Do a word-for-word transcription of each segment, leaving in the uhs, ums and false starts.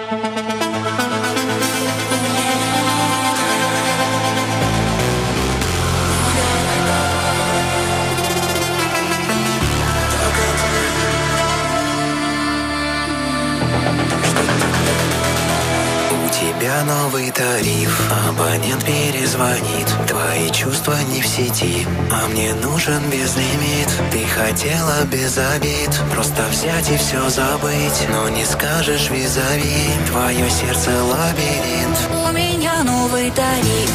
Новый тариф, абонент перезвонит. Твои чувства не в сети, а мне нужен безлимит. Ты хотела без обид просто взять и все забыть, но не скажешь визави, твое сердце лабиринт. У меня новый тариф,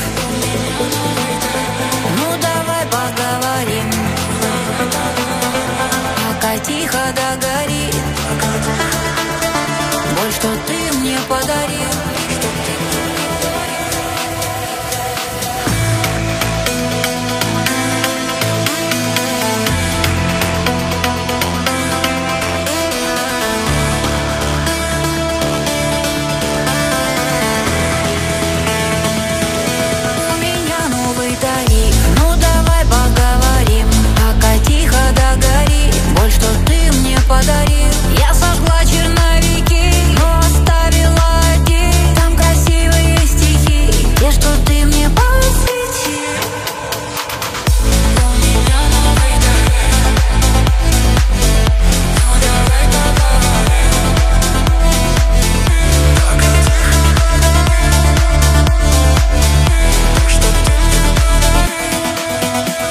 ну давай поговорим, пока тихо догорит боль, что ты мне подарил. Подарил. Я сожгла черновики, но оставила один. Там красивые стихи, те, что ты мне посвятил. У меня новый тариф, ну давай поговорим. Что ты мне подарил.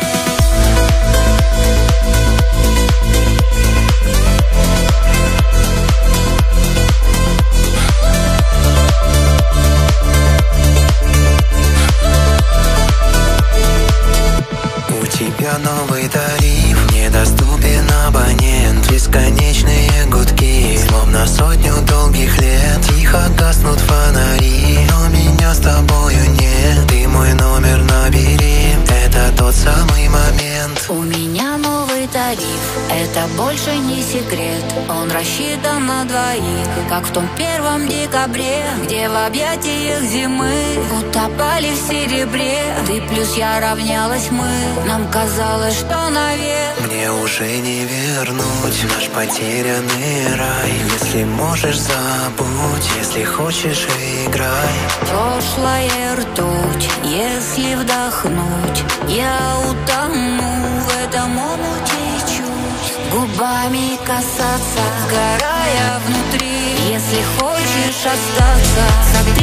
Новый тариф, недоступен абонент. Бесконечные гудки, словно сотню долгих лет. Тихо гаснут фонари, но меня с тобою нет. Ты мой номер набери, это тот самый момент. У меня новый тариф, это больше не секрет. Он рассчитан на двоих, как в том первом декабре, где в объятиях зимы утопали в серебре. Ты плюс я равнялась мы, нам казалось, что навек. Мне уже не вернуть наш потерянный рай. Если можешь, забудь, если хочешь, играй. Прошлое ртуть, если вдохнуть, я утону в этом омуте чувств. Губами касаться, сгорая внутри. Если хочешь остаться,